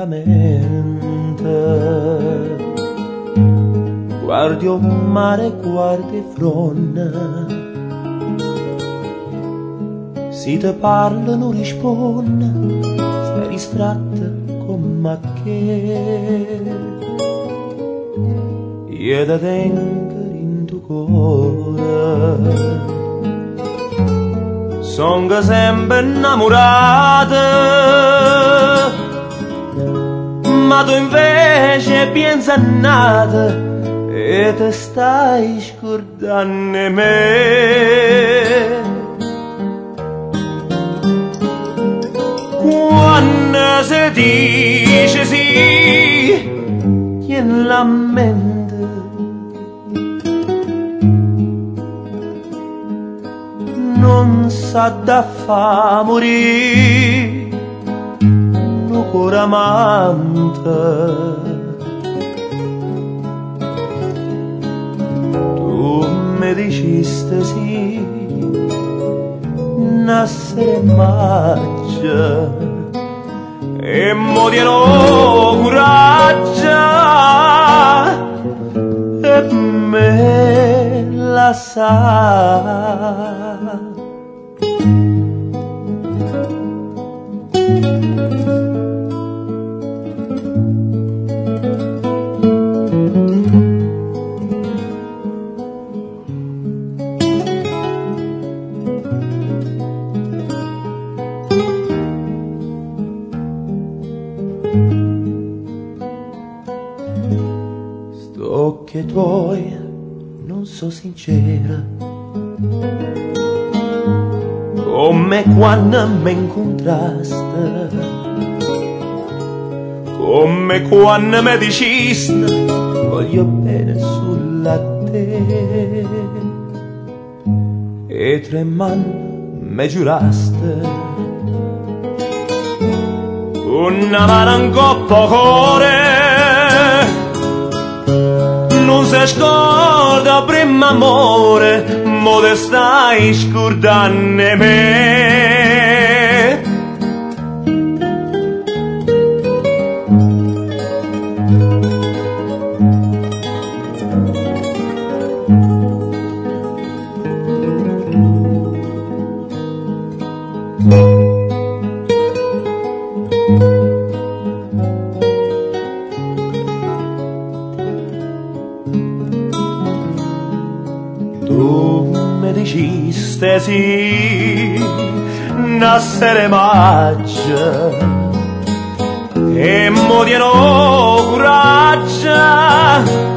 lentamente. Guardi un mare, guardi fronte, si te parla non risponde, stai distratta come che. Io da tengo in tuo cuore, sono sempre innamorata, ma tu invece pensa nata e te stai scordando me. Quando si dice sì, tieni la mente, non sa da fa morire un cuore amante. Tu mi dicesti sì, nascere maggio, e mo diano coraggio e me la sa. Occhi tuoi non so sincera, come quando mi incontraste, come quando mi dicesti voglio bene sulla te, e tremando mi giuraste una mano in coppa cuore. Non si scorda prima amore, mo te stai scordando me. Tu mi dicesti sì, nascere maggio, e mo diano coraggio